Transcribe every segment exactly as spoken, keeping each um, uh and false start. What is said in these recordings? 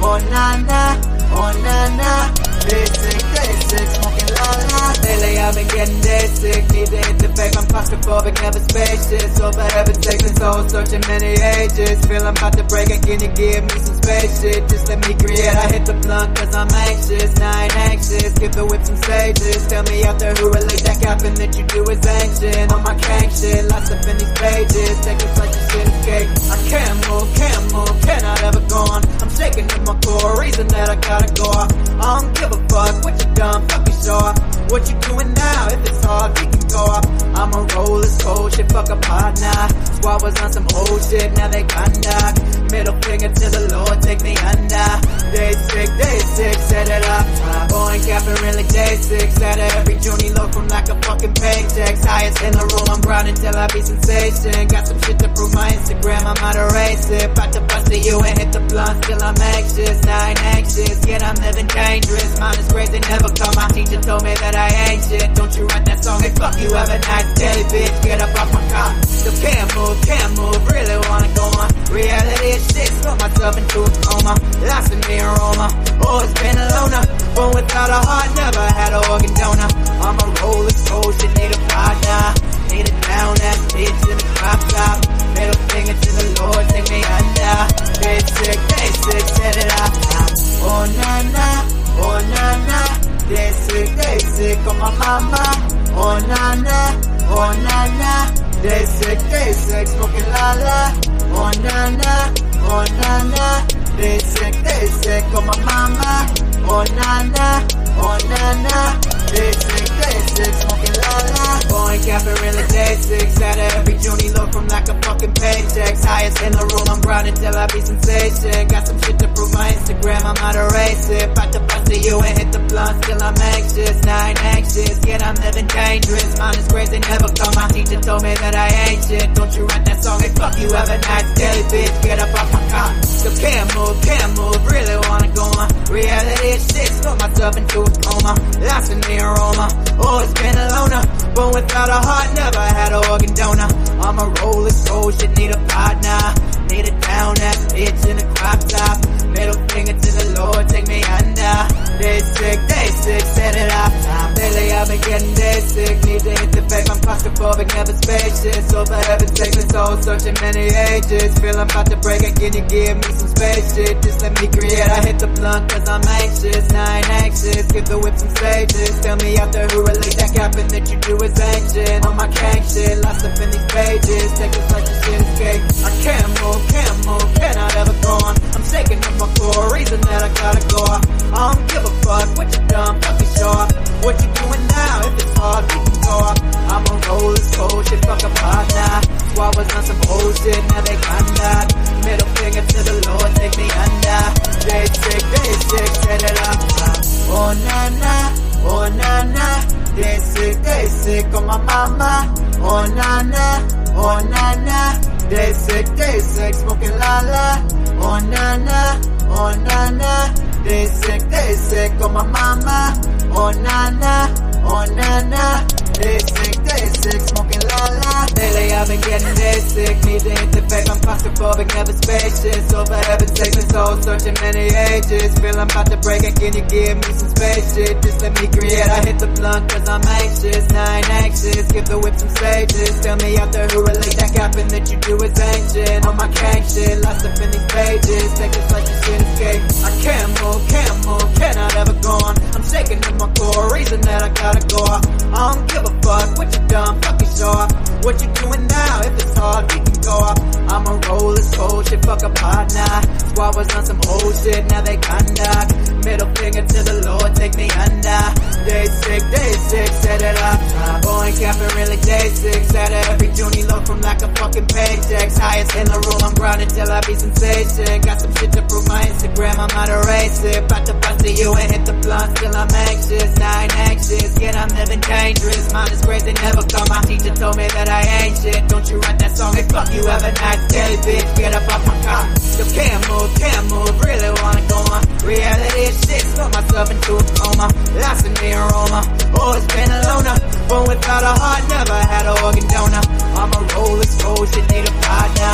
oh na na, oh na na. Day sick, day sick, smoking la la. Lately I've been getting day sick, need to hit the bank. I'm claustrophobic, never spacious. Over heaven taking soul, searching many ages. Feel I'm about to break, and can you give me some space shit? Just let me create, I hit the blunt cause I'm anxious. Now I ain't anxious, give the whip some stages. Tell me out there who relate that gapping that you do is ancient. On my crank shit, lots up in these pages. Take a flight, this shit is cake. I can't move, can't move, cannot ever go on. I'm shaking in my core, reason that I gotta go off. I don't give a fuck what you done, fuck you sure. What you doing now? If it's hard, we can go up. I'ma roll this cold shit, fuck a partner. Squad was on some old shit, now they conduct. Middle finger to the Lord, take me under. Day sick, day sick, set it up. Boy, capping really day sick. Set it every Junie low from like a fucking paycheck. Highest in the room, I'm grinding till I be sensation. Got some shit to prove my Instagram, I'm out to race it. About to bust at you and hit the blunt, still I'm anxious. Now I ain't anxious, yet I'm living dangerous. Mine is crazy, never come. My teacher told me that I ain't shit. Don't you write that song, hey fuck you, have a nice day, bitch. Get up off my car. Still can't move, can't move, really wanna go on. Reality is shit, throw myself into a coma. Lost in me aroma, always been a loner. Born without a heart, never had an organ donor. I'ma roll this whole shit, need a partner. Need it down, that bitch in the crop top. Middle finger to the Lord, take me under. Day sick, day sick, set it up. Oh na na, oh na na. Day sick, day sick, on my mama. Oh na na, oh na na. Day sick, day sick, smoking la la. Oh na na, oh na na. Day sick, day sick, on my mama. Oh na na, oh na na. Day sick, day sick, smoking la la. Boy, capping really day sick. Set every Junie low from like a fucking paycheck. Highest in the room, I'm grinding till I be sensation. Got some shit to prove my Instagram, I'm out to race it. About to bust at you and hit the blunt, still I'm anxious. Now I ain't anxious, yet I'm living dangerous. Mine is crazy, never come. My teacher told me that I ain't shit. Don't you write that song, hey fuck you, have a nice day, bitch. Get up off my car. Still can't move, can't move, really wanna go on. Reality is shit, throw myself into a coma. Lost in the aroma, always been a loner. Born without a heart, never had an organ donor. I'ma roll this whole shit, need a partner. Need it down, that bitch in a crop top. Middle finger to the Lord, take me under. Day sick, day sick, set it up. Lately I've been getting day sick, need to hit the bank. I'm claustrophobic, never spacious. Over heaven taking soul, searching many ages. Feel I'm about to break, and can you give me some space shit? Just let me create, I hit the blunt cause I'm anxious. Now I ain't anxious, give the whip some stages. Tell me out there who relate that gapping that you do is ancient. On my crank shit, lost up in these pages. Take a flight, this shit is cake. I can't move, can't move, cannot ever go on. I'm shaking in my core, reason that I gotta go off. I don't give a fuck what you done, fuck you sure. What you doing now? If it's hard, we can go up. I'ma roll this cold shit, fuck a partner. Squad was on some old shit, now they conduct. Middle finger to the Lord, take me under. Day sick, day sick, set it up. Oh na na, oh na na. Day sick, day sick, on my mama. Oh na na, oh na na. Day sick, day sick, smoking la la. Oh na na, oh na na. Day sick, day sick, on my mama. Oh na na, oh na na. Day sick, day sick, smoking la la. Lately I've been getting day sick, need to hit the bank. I'm claustrophobic, never spacious. Over heaven taking soul, searching many ages. Feel I'm about to break, and can you give me some space shit? Just let me create, I hit the blunt cause I'm anxious. Now I ain't anxious, give the whip some stages. Tell me out there who relate that gapping that you do is ancient. On my crank shit, lost up in these pages. Take a flight, this shit is cake. I can't move, can't move, cannot ever go on. I'm shaking in my core, reason that I gotta go off. I don't give a fuck what you done, fuck you sure. What you doing now? If it's hard, we can go up. I'ma roll this whole shit, fuck a partner. Squad was on some old shit, now they conduct. Middle finger to the Lord, take me under. Day sick, day sick, set it up. Boy, capping really day sick. Set every Junie low from like a fucking paycheck. Highest in the room, I'm grinding till I be sensation. Got some shit to prove my Instagram, I'm out to race it. About to bust at you and hit the blunt, still I'm anxious. Now I ain't anxious, yet I'm living dangerous. Mine is crazy, never come. My teacher told me that I ain't shit. Don't you write that song, hey fuck you, have a nice day, bitch. Get up off my car. Still can't move, can't move, really wanna go on. Reality is shit, throw myself into a coma. Lost in the aroma, always been a loner. Born without a heart, never had an organ donor. I'ma roll this whole shit, need a partner.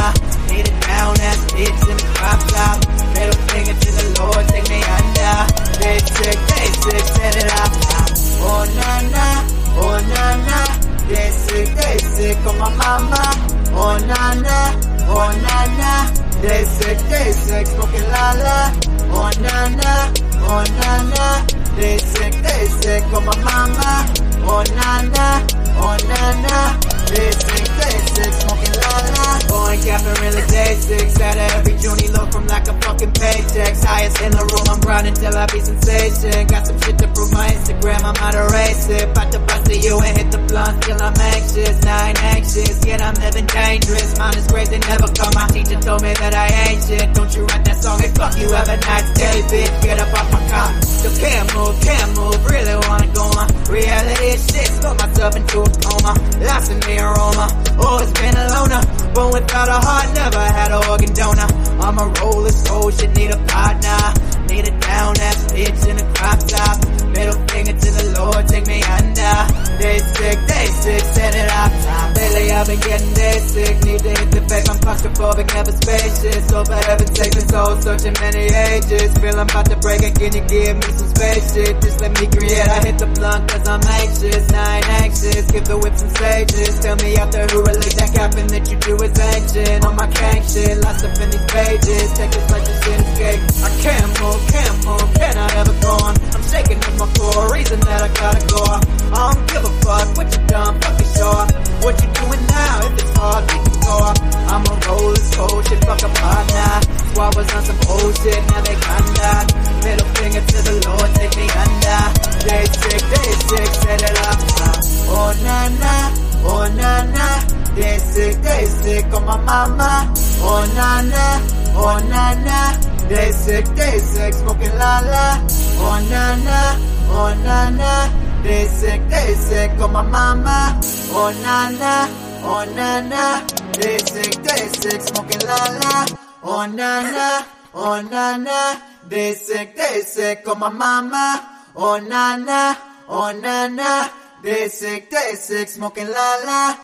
Need a down ass bitch in the crop top. Middle finger to the Lord, take me under. Day sick, day sick, set it up. Oh na na, oh na na. Day sick, day sick on my mama. Oh na na, oh na na. Day sick, day sick, smoking la la. Oh na na, oh na na. Day sick, day sick on my mama. Oh na na, oh na na. Day sick, day sick, smoking la la. Boy, capping really day six. Out of every Junie look from like a fucking paycheck. Highest in the room, I'm grinding till I be sensation. Got some shit to prove my Instagram, I'm out of race it. About to bust to you and hit the blunt till I'm anxious. Now I ain't anxious, yet I'm living dangerous. Mine is crazy, never come. My teacher told me that I ain't shit. Don't you write that song, hey fuck you, have a nice day, bitch. Get up off my car. Still can't move, can't move, really wanna go on. Reality is shit, stuck myself into a coma. Lost in the aroma, always been a loner. But without a heart, never had an organ donor. I'm a roller soul, shit need a partner. Need a down ass bitch in a crop top. Middle finger to the Lord, take me under. Day sick, day sick, set it up top. Lately I've been getting day sick. Need to hit the back, I'm claustrophobic, never spacious. So for heaven's sake, this soul searching many ages. Feel I'm about to break and can you give me some space shit? Just let me create, I hit the blunt cause I'm anxious. Now I ain't anxious, give the whip some stages. Tell me out there who relate that capping that you do is ancient. On my gang shit, lost up in these pages. Take this like this shit escape. I can't move, can't move, cannot ever go on. I'm shaking in my core, reason that I gotta go off. I don't give a fuck what you done, fucking show off. What you doing now, if it's hard, we can go off. I'm a roller cold shit, fuck a partner. Squad was on some old shit, now they kinda. Middle finger to the Lord, take me under. Day sick, day sick, set it up. Oh na na, oh na na. Day sick, day sick on my mama. Oh na na, oh na na. Day sick, day sick, smoking la la. Oh na na, oh na na. Day sick, day sick on my mama. Oh na na, oh na na. Day sick, day sick, smoking la la. Oh na na, oh na na. Day sick, day sick on my mama. Oh na na, oh na na. Day sick, day sick, smoking la la.